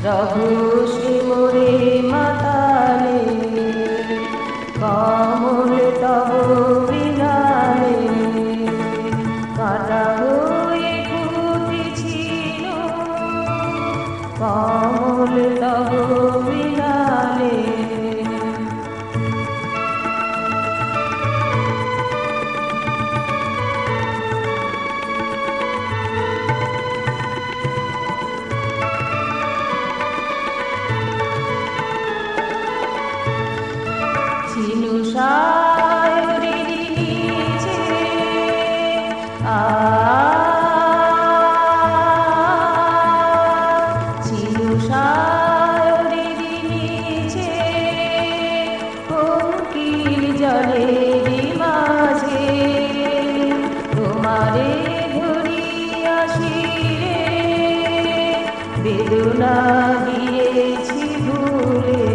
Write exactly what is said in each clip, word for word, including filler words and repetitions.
রহস্যে মোরে মাতালে কমল তব বিনালে কাটা হয়ে ফুটেছিল কমল তব বিনালে ছিনু সায়রের নিচে আ ছিনু সায়রের নিচে কোকিল জলের মাঝে তোমারে ধরিয়াছি রে বেদনা দিয়েছি ভুলে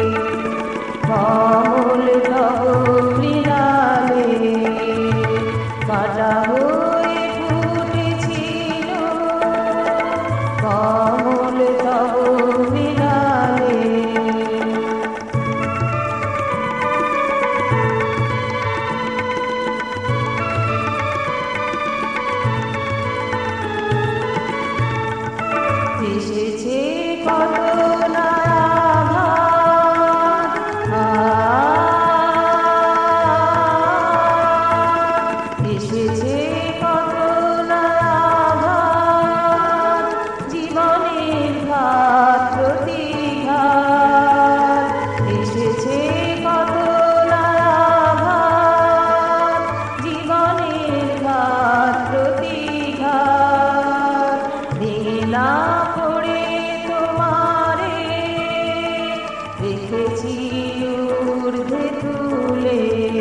কমল তব মৃণালে কাটা হয়ে ফুটেছিল কমল তব মৃণালে এসেছে কত না এসেছে কত না জীবনের ঘাত প্রতিঘাত এসেছে কত না জীবনের ঘাত প্রতিঘাত ভেঙে না পড়ে তোমারে রেখেছি ঊর্ধ্বে তুলে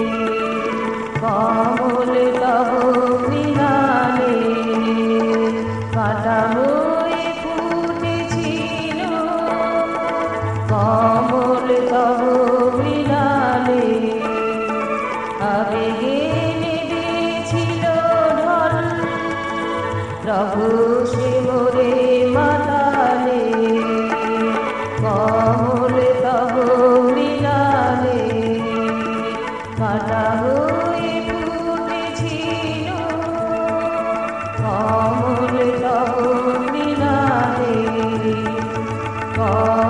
কমল তব মৃণালে কাটা হয়ে ফুটেছিল কমল তব মৃণালে আবেগে নেমেছিল ঢল রহস্যে মোরে মাতালে কমল তব মৃণালে কাটা হয়ে ফুটেছিল কমল তব মৃণালে।